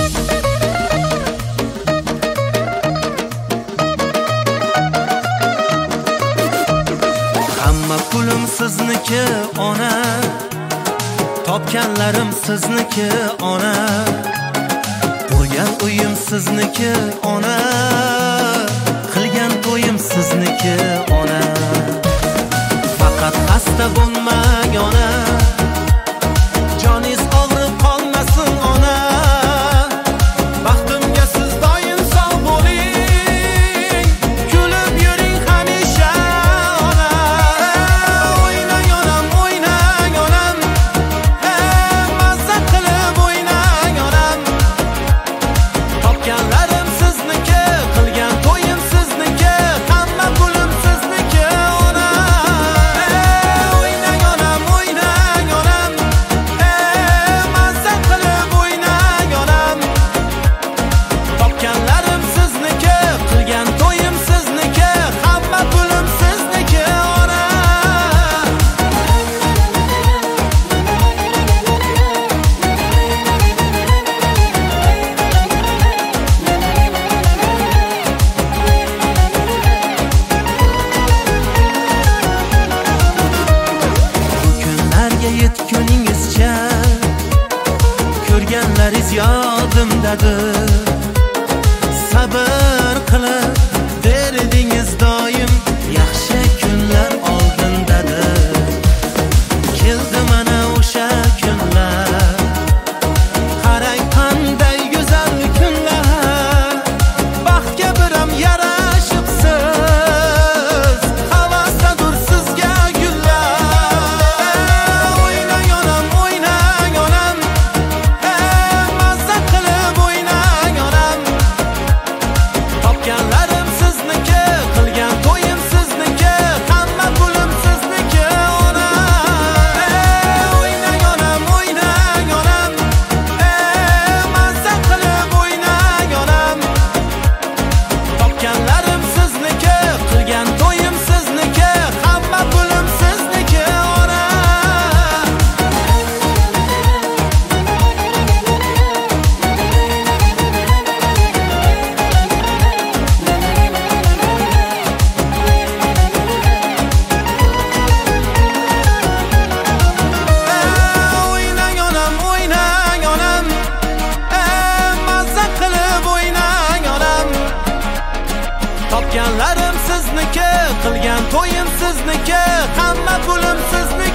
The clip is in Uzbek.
Hamma pulim sizniki ona, topganlarim sizniki ona, bo'lgan uyim sizniki ona, qilgan to'yim sizniki ona. Faqat xasta bo'lmang ona, joningiz og'rib qolmasin ona. Baxtimga siz doim sog' bo'ling, kulib yuring hamisha ona. O'ynang onam, o'ynang onam, mazza qilib o'ynang onam. Topganlarim sizniki, qilgan to'yim sizniki, hamma pulim sizniki ona. O'ynang onam, o'ynang onam, mazza qilib o'ynang onam. Topganlarim sizniki, qilgan to'yim sizniki, hamma pulim sizniki ona. Bu kunlarga yetguningizcha ko'rganlaringiz yodimdadir. Sabr qilib berdingiz doim, yaxshi kunlar oldindadir. Keldi mana o'sha kunlar, qarang qanday go'zal kunlar. Baxtga biram yarashibsiz, havasdadur sizga gullar. O'ynang onam, o'ynang onam, mazza qilib o'ynang onam. Topganlarim sizniki, qilgan to'yim sizniki, hamma pulim sizniki ona. O'ynang onam, o'ynang onam, mazza qilib o'ynang onam. Topganlarim sizniki, qilgan to'yim sizniki, hamma pulim sizniki ona. O'ynang onam, o'ynang onam, mazza qilib o'ynang onam. Topganlarim sizniki, qilgan to'yim sizniki, hamma pulim sizniki.